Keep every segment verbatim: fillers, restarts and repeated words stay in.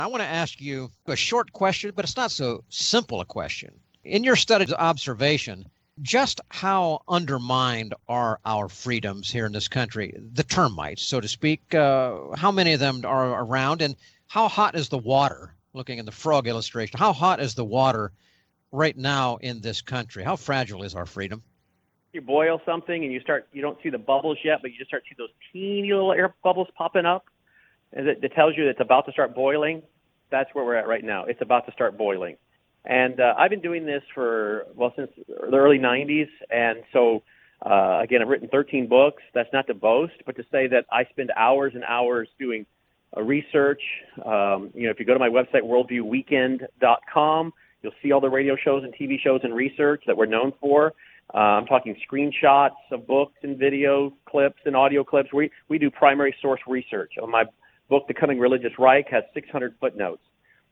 I want to ask you a short question, but it's not so simple a question. In your studies observation, just how undermined are our freedoms here in this country, the termites, so to speak? Uh, how many of them are around, and how hot is the water? Looking at the frog illustration, how hot is the water right now in this country? How fragile is our freedom? You boil something and you start, you don't see the bubbles yet, but you just start to see those teeny little air bubbles popping up, and it, it tells you that it's about to start boiling. That's where we're at right now. It's about to start boiling. And uh, I've been doing this for, well, since the early nineties. And so, uh, again, I've written thirteen books. That's not to boast, but to say that I spend hours and hours doing uh, research. Um, you know, if you go to my website, worldview weekend dot com, you'll see all the radio shows and T V shows and research that we're known for. Uh, I'm talking screenshots of books and video clips and audio clips. We, we do primary source research. On my book, The Coming Religious Reich, has six hundred footnotes.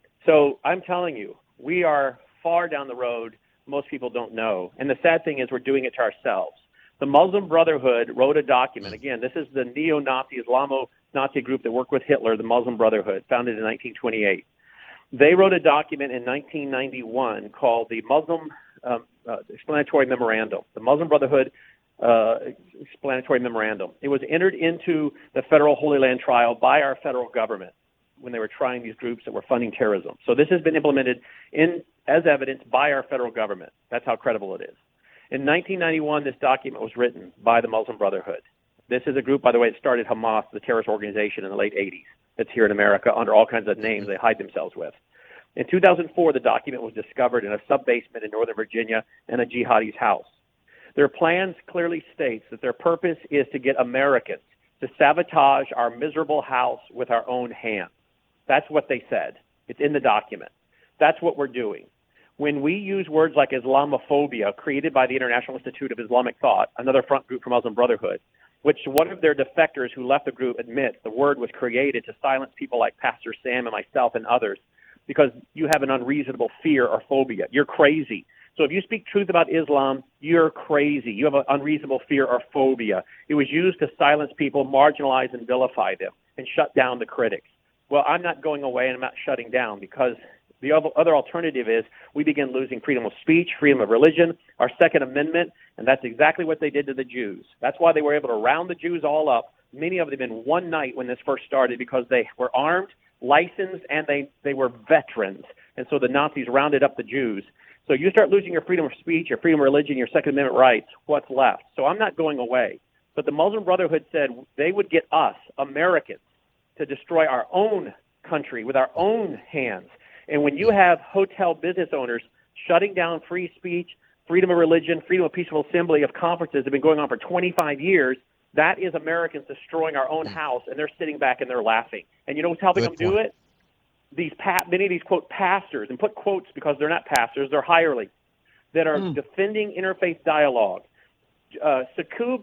So I'm telling you, we are far down the road. Most people don't know. And the sad thing is we're doing it to ourselves. The Muslim Brotherhood wrote a document. Again, this is the neo-Nazi, Islamo-Nazi group that worked with Hitler, the Muslim Brotherhood, founded in nineteen twenty-eight. They wrote a document in nineteen ninety-one called the Muslim um, uh, Explanatory Memorandum, the Muslim Brotherhood uh, Explanatory Memorandum. It was entered into the federal Holy Land Trial by our federal government when they were trying these groups that were funding terrorism. So this has been implemented in as evidence by our federal government. That's how credible it is. In nineteen ninety-one, this document was written by the Muslim Brotherhood. This is a group, by the way, that started Hamas, the terrorist organization, in the late eighties. It's here in America under all kinds of names they hide themselves with. In two thousand four, the document was discovered in a sub-basement in Northern Virginia in a jihadi's house. Their plans clearly states that their purpose is to get Americans to sabotage our miserable house with our own hands. That's what they said. It's in the document. That's what we're doing. When we use words like Islamophobia, created by the International Institute of Islamic Thought, another front group for Muslim Brotherhood, which one of their defectors who left the group admits the word was created to silence people like Pastor Sam and myself and others because you have an unreasonable fear or phobia. You're crazy. So if you speak truth about Islam, you're crazy. You have an unreasonable fear or phobia. It was used to silence people, marginalize and vilify them, and shut down the critics. Well, I'm not going away and I'm not shutting down, because the other alternative is we begin losing freedom of speech, freedom of religion, our Second Amendment, and that's exactly what they did to the Jews. That's why they were able to round the Jews all up, many of them in one night when this first started, because they were armed, licensed, and they, they were veterans. And so the Nazis rounded up the Jews. So you start losing your freedom of speech, your freedom of religion, your Second Amendment rights, what's left? So I'm not going away. But the Muslim Brotherhood said they would get us, Americans, to destroy our own country with our own hands. And when you have hotel business owners shutting down free speech, freedom of religion, freedom of peaceful assembly of conferences that have been going on for twenty-five years, that is Americans destroying our own house, and they're sitting back and they're laughing. And you know what's helping Good them point. do it? These pa- many of these, quote, pastors, and put quotes because they're not pastors, they're hirelings, that are mm. defending interfaith dialogue. Uh, Saqib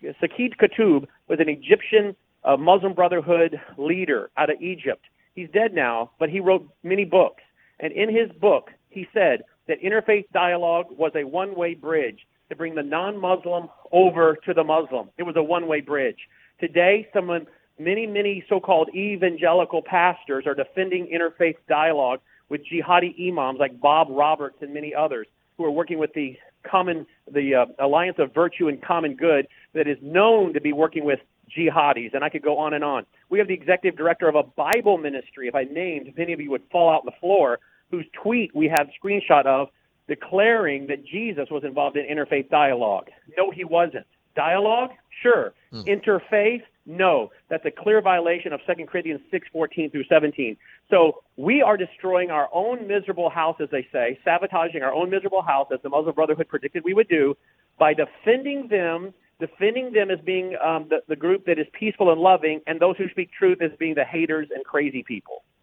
Qutb was an Egyptian uh, Muslim Brotherhood leader out of Egypt. He's dead now, but he wrote many books. And in his book, he said that interfaith dialogue was a one-way bridge to bring the non-Muslim over to the Muslim. It was a one-way bridge. Today, someone, many, many so-called evangelical pastors are defending interfaith dialogue with jihadi imams like Bob Roberts and many others who are working with the common, the uh, Alliance of Virtue and Common Good that is known to be working with jihadis, and I could go on and on. We have the executive director of a Bible ministry, if I named, if any of you would fall out on the floor, whose tweet we have screenshot of declaring that Jesus was involved in interfaith dialogue. No, he wasn't. Dialogue? Sure. Hmm. Interfaith? No. That's a clear violation of Second Corinthians six fourteen through seventeen. So we are destroying our own miserable house, as they say, sabotaging our own miserable house, as the Muslim Brotherhood predicted we would do, by defending them defending them as being um, the, the group that is peaceful and loving, and those who speak truth as being the haters and crazy people.